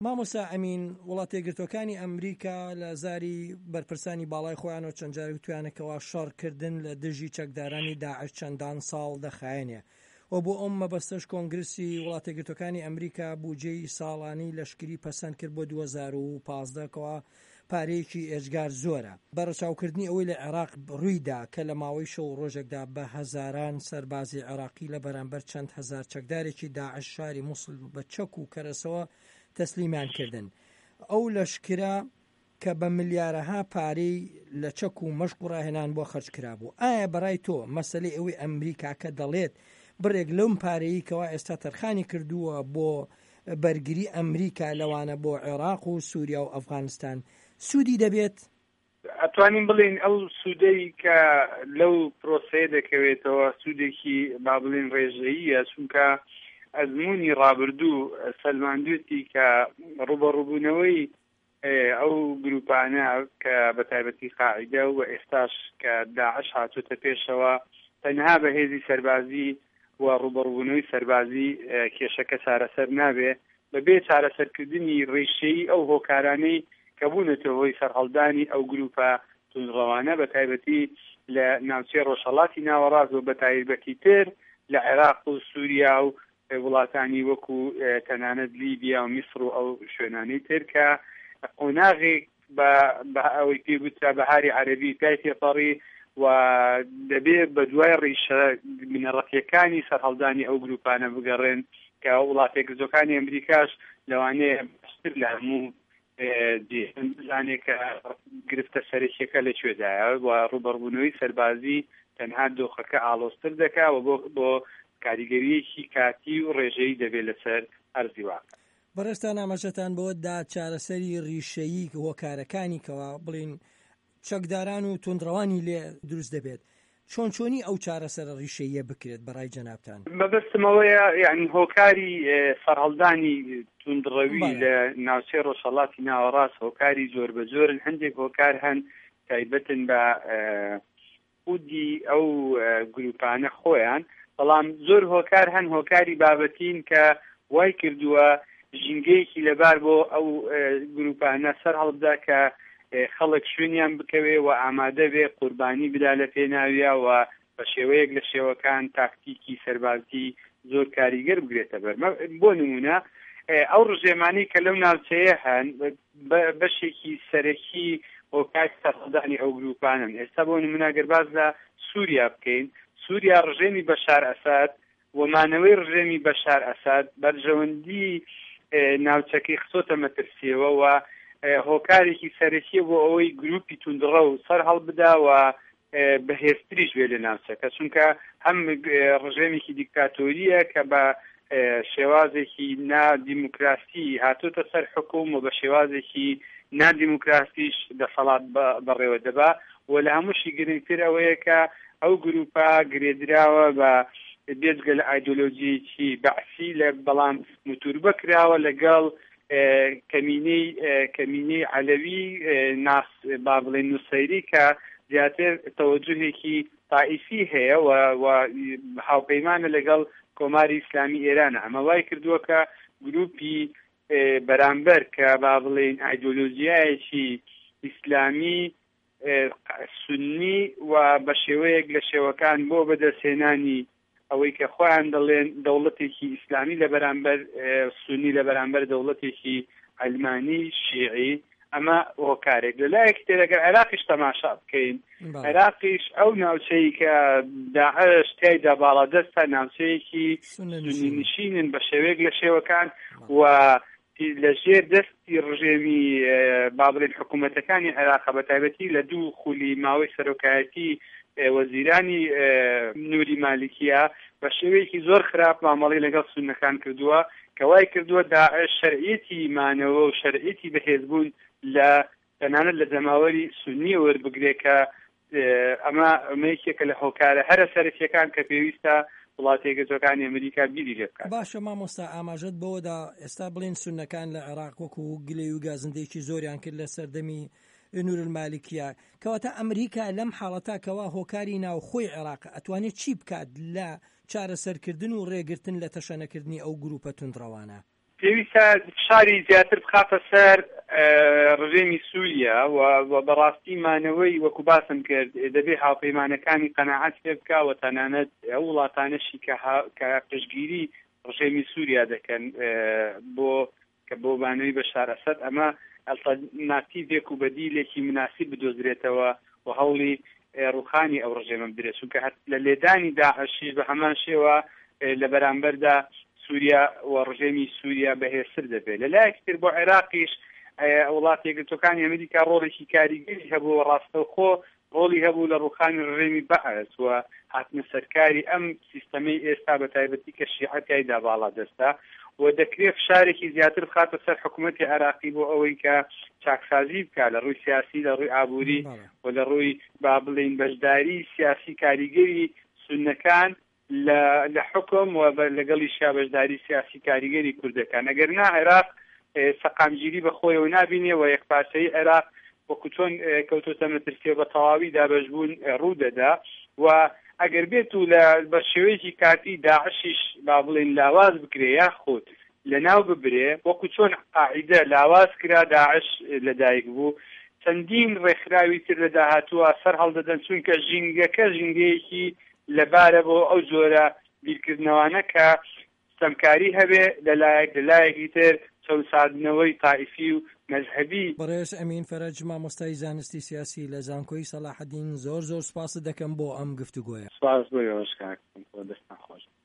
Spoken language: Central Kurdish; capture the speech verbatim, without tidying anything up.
مامۆستا ئەمین، وڵاتە یەکگرتووەکانی ئەمریکا لە زاری بەرپرسانی باڵای خۆیانەوە چەند جارێک توانێکەوە شەڕکردن لە دژی چەکدارانی داعش چەندان ساڵ دەخایەنێ و بۆ ئەم مەبەستەش کۆنگرسی وڵاتە یەکگرتووەکانی ئەمریکا بودجەی ساڵانەی لەشکری پەسەند کرد بۆ دوو هەزار و پانزدە کەوا پارەیەکی ئێجگار زۆرە. بەڕەچاوکردنی ئەوەی لە عێراق ڕوویدا کە لە ماوەی شەو ڕۆژێکدا بە هەزاران سەربازی عێراقی لە بەرامبەر چەند هەزار چەکدارێکی داعش شاری مووسڵ بە چەک و کەرەسەوە تەسلیمیان کردن. ئەو لەشکرا کە بە ملیارەها پارەی لە چەک و مەشق و ڕاهێنان بۆ خەرج کرابوو. ئایا بەڕای تۆ مەسەلەی ئەوەی ئەمریکا کە دەڵێت بڕێک لەم پارەیە کەوا ئێستا تەرخانی کردووە بۆ بەرگری ئەمریکا لەوانە بۆ عێراق و سووریا و ئەفغانستان سوودی دەبێت؟ ئەتوانین بڵین ئەو سوودەی کە لەو پرۆسەیە دەکەوێتەوە سوودێکی با بڵین ڕێژەییە، چونکە ئەزمموی ڕابردوو سەلماندوێتی کە ڕوبەڕووبوونەوەی ئەو گروپانە کە بە تایبەتی قاعیدە و ئێستاش کە داعش هاتووتە پێشەوە تەنها بە هێزی سەربازی و ڕوبەڕووبوونەوەی سەربازی کێشەکە چارەسەر نابێ بەبێ چارەسەرکردنی ڕێشەیی ئەو هۆکارانەی کە بوونەتەوە هۆی سەرهەڵدانی ئەو گروپە تونڕەوانە بە تایبەتی لە ناوچەی ڕۆژهەڵاتی ناوەڕاست و بە تایبەتی تر لە عێراق و سووریا و وڵاتانی وەکو تەنانەت لیبیا و میسر و ئەو شوێنانەی تر کە قۆناغێک بە ئەوەی پێگوترا بەهاری عەرەبی پای تێپەڕی و دەبێت بە دوای ڕیشە بنەڕەتیەکانی سەرهەڵدانی ئەو گروپانە بگەڕێن کە وڵاتە یەکگرتووەکانی ئەمریکاش لەوانەیە بەشتر لە هەموو بزانێت کە گرفتە سەرەکیەکە لەکوێدایە و ڕوبەڕووبوونەوەی سەربازی تەنها دۆخەکە ئاڵۆزتر دەکا و بۆ بۆ کاریگەریەکی کاتی و ڕێژەیی دەبێت لەسەر ئەرزی واقع. بەڕێستان ئاماژەتان بۆ دا چارەسەری ڕیشەیی هۆکارەکانی کەوا بڵین چەکداران و تونندڕەوانی لێ دروست دەبێت، چۆن چۆنی ئەو چارەسەرە ڕیشەیە بکرێت بەڕای جەنابتان؟ بەبستمەوەیە یعنی هۆکاری سەرهەڵدانی توندڕەوی لە ناوچەی ڕۆژهەڵاتی ناوەڕاست هۆکاری زۆر بە زۆرن. هەندێک هۆکار هەن تایبەتن بە خودی ئەو گروپانە خۆیان، بەڵام زۆر هۆکار هەن هۆکاری بابەتین کە وای کردووە ژینگەیەکی لەبار بۆ ئەو گروپانە سەر هەڵبدا کە خەڵک شوێنیان بکەوێ و ئامادە بێ قوربانی بدا لە پێناویە و بە شێوەیەک لە شێوەکان تاکتیکی سەربازی زۆر کاریگەر بگرێتە بەر. بۆ نمونە ئەو ڕژێمانەی کە لەو ناوچەیە هەن بەشێکی سەرەکی هۆکاری سەرهەڵدانی ئەو گروپانن. ئێستا بۆ نمونە گەر باز لە سووریا بکەین، سووریا ڕژێمی بەشار ئەساد ومانەوەی ڕژێمی بەشار ئەساد بەرژەوەندی ناوچەکەی خسۆتە مەترسیەوە و هۆکارێکی سەرەکیە بۆ ئەوەی گروپی توندڕە و سەر هەڵبدا و بەهێزتریش بێ لە ناوچەکە، چونکە هەم ڕژێمێکی دیکتاتۆریە کە بە شێوازێکی نادیموکراسی هاتوتە سەر حکوم و بە شێوازێکی نادیموکراسیش دەسەڵات بەڕێوە دەبا و لە هەمووشی گرنگتر ئەوەیە کە ئەو گروپە گرێدراوە بە بێجگە لە ئایدۆلۆژیەکی بەعسی لە بەڵام متوربە کراوە لەگەڵ کەمینەی کەمینەی عەلەوی ناس با بڵێن نوسەیری کە زیاتر تەوەجوهێکی تائیفی هەیە و هاوپەیمانە لەگەڵ کۆماری ئیسلامی ئێرانە. ئەمە وای کردووە کە گروپی بەرامبەر کە با بڵێن ئایدۆلۆژیایەکی ئیسلامی سونی و بە شێوەیەک لە شێوەکان بۆ بەدەستهێنانی ئەوەی کە خۆیان دەڵێن دەوڵەتێکی ئیسلامی لە بەرامبەر سونی لە بەرامبەر دەوڵەتێکی ئەلمانی شیعی، ئەمە هۆکارێک. لەلایەک تێدەگەر عێراقیش تەماشا بکەین، عێراقیش ئەو ناوچەی کە داعش تیایدا باڵادەستە ناوچەیەکی سونی نشینن بە شێوەیەک لە شێوەکان و لەژێر دەستی ڕژێمی با بڵێن حکوومەتەکانی عێراق بە تایبەتی لە دوو خولی ماوەی سەرۆکایەتی وەزیرانی نوری مالیکیە بە شێوەیەکی زۆر خراپ مامەڵی لەگەڵ سونەکان کردووە کە وای کردووە داعش شەرعیەتی مانەوە و شەرعیەتی بەهێزبوون لە تەنانەت لە جەماوەری سونی وەربگرێت کە ئەمە ئەمەیەکێکە لە هۆکارە هەرە سەرەکیەکان کە پێویستە وڵاتە یەکگرتووەکانی ئەمریکا بیری لێ بکات. باشە مامۆستا، ئاماژەت بەوەدا ئێستا بڵێن سونەکان لە عێراق وەکو گلەی و گازندەیەکی زۆریان کرد لە سەردەمی نورالمالیکیە، کەواتە ئەمریکا لەم حاڵەتا کەوا هۆکاری ناوخۆی عێراق ئەتوانێت چی بکات لە چارەسەرکردن و ڕێگرتن لە تەشەنەکردنی ئەو گروپە توندڕەوانە؟ پێویستە فشاری زیاتر بخاتە سەر ڕژێمی سووریا و بەڕاستی مانەوەی وەکو باسم کرد دەبێت هاوپەیمانەکانی قەناعەت پێ بکەوە تەنانەت ئەو وڵاتانەشی کە پشتگیری ڕژێمی سووریا دەکەن بۆ کە بۆ بانەوەی بەشار ئەسەد ئەمە ئەلتەرناتیڤێک و بەدیلێکی مناسب بدۆزرێتەوە و هەوڵی ڕوخانی ئەو ڕژێمە بدرێت چونکە لە لێدانی داعشی بە هەمان شێوە لە بەرامبەردا سووریا و ڕژێمی سووریا بەهێزتر دەبێت لەلایەکی تر بۆ عێراقیش وڵاتی یەکگرتووەکانی ئەمریکا ڕۆڵێکی کاریگەری هەبوو ڕاستەوخۆ ڕۆڵی هەبوو لە ڕوخانی ڕژێمی بەعەس و هاتنە سەرکاری ئەم سیستەمەی ئێستا بە تایبەتی کە شیعەتیایدا باڵا دەستا و دەکرێت فشارێکی زیاتر بخاتە سەر حکوومەتی عێراقی بۆ ئەوەی کە چاکسازی بکات لە ڕووی سیاسی لە ڕووی ئابووری و لە ڕووی با بڵێن بەشداری سیاسی کاریگەری سونەکان لە حکم و لەگەڵی شا بەشداری سیاسی کاریگەری کوردەکان ئەگەرنا عێراق سەقامگیری بەخۆیەوە نابینێ و یەکپارچەی عێراق وەکو چۆن کەوتۆتە مەترسیە بە تەواوی دابەشبوون ڕوودەدا و ئەگەر بێت و لە بە شێوەیەکی کاتی داعشیش با بڵێن لاواز بکرێ یاخود لەناو ببرێ وەکو چۆن قاعیدە لاواز کرا داعش لەدایک بوو چەندین ڕێکخراوی تر لە داهاتووە سەر هەڵدەدەن چونکە ژینگەکە ژینگەیەکی لەبارە بۆ ئەو جۆرە بیرکردنەوانە کە سەمکاری هەبێ لەلایەک لەلایەکی تر چەساندنەوەی تائیفی و مەذهبی. بەڕێز ئەمین فەرەج مامۆستای زانستی سیاسی لە زانکۆی سەلاحەدین زۆر زۆر سپاس دەکەم بۆ ئەم گفتوگۆیە. سپاس بۆ یۆشکاکم بۆ دەستان خۆش.